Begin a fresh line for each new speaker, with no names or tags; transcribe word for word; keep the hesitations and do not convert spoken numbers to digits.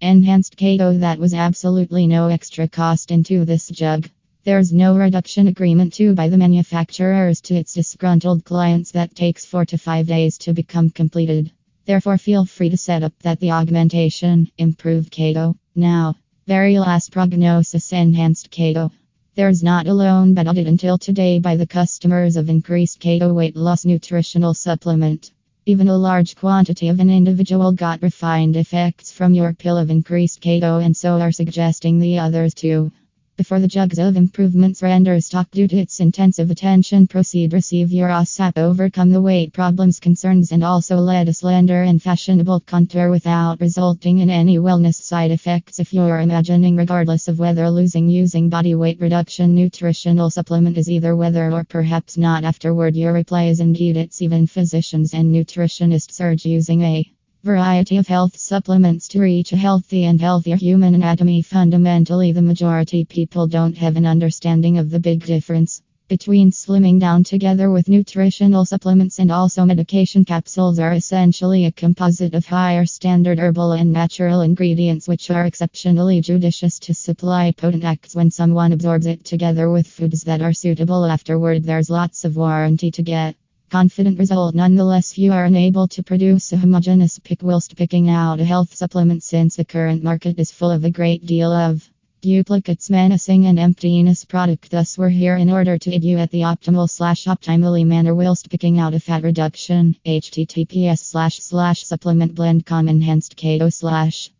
Enhanced keto, that was absolutely no extra cost into this jug. There's no reduction agreement to by the manufacturers to its disgruntled clients that takes four to five days to become completed. Therefore, feel free to set up that the augmentation, improved keto. Now, very last prognosis enhanced keto. There's not a loan but audit until today by the customers of increased keto weight loss nutritional supplement. Even a large quantity of an individual got refined effects from your pill of increased keto, and so are suggesting the others too. Before the jugs of improvements render stock due to its intensive attention, proceed receive your ASAP, overcome the weight problems concerns, and also lead a slender and fashionable contour without resulting in any wellness side effects. If you're imagining, regardless of whether losing using body weight reduction nutritional supplement is either whether or perhaps not afterward, your reply is indeed it's. Even physicians and nutritionists urge using a variety of health supplements to reach a healthy and healthier human anatomy. Fundamentally, the majority people don't have an understanding of the big difference between slimming down together with nutritional supplements and also medication. Capsules are essentially a composite of higher standard herbal and natural ingredients which are exceptionally judicious to supply potent acts when someone absorbs it together with foods that are suitable afterward. There's lots of warranty to get confident result. Nonetheless, you are unable to produce a homogeneous pick whilst picking out a health supplement, since the current market is full of a great deal of duplicates, menacing and emptiness product. Thus, we're here in order to aid you at the optimal slash optimally manner whilst picking out a fat reduction. Https slash slash supplement blend com enhanced keto slash